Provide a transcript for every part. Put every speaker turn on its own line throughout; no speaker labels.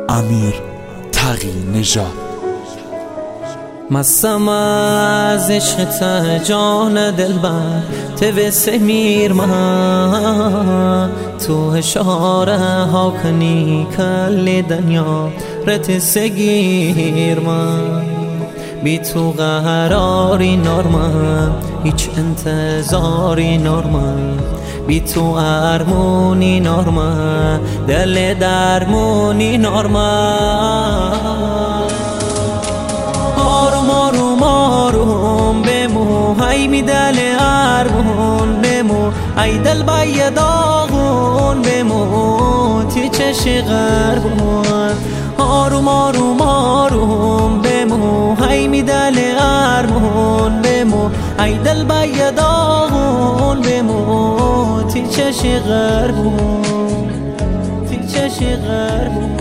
امیر تقی نژاد.
مستم از عشقت جان دلبر تو سمیر من، تو اشاره ها کنی کل دنیا رت سگیر من. بی تو قراری نارمن، هیچ انتظاری نارمن. بی تو ارمونی نارمن، دل درمونی نارمن. آروم آروم آروم بمو، های می دل ارمون بمو. ای دل بای داغون بمو، تی چش غربون. آروم آروم آروم بمو، های می دل ارمون بمو. ای دل بای داغون بمو، تی چش غربون، تی چش غربون.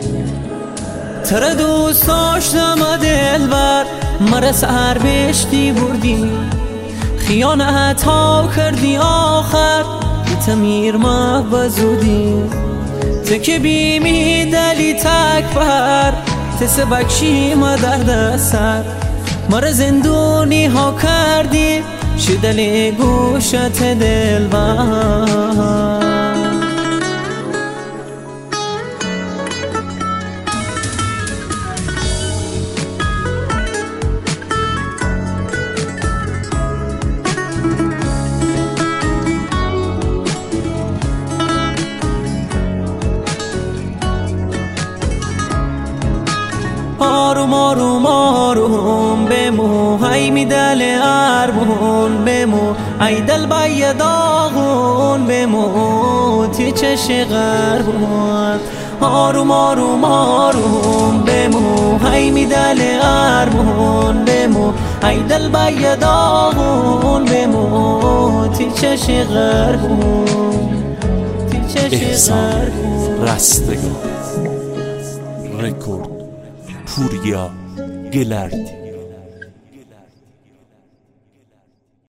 تر دوست داشتم دلبر، مرا سر بشتی بردی. خیانت ها کردی آخر، تمیر ما بزودی. تک بیمی دلی تکبر، تس بکشی ما درد سر. مرا زندونی ها کردی، شدلی گوشت دلبر. آروم آروم آروم بمو، های می دل ارمون بمو. ای دل بای داغون بمو، تی چش غربون. آروم آروم آروم بمو، های می دل ارمون بمو. ای دل بای داغون بمو، تی چش غربون، تی چش غربون.
رستگار رکورد پوریا گلردی.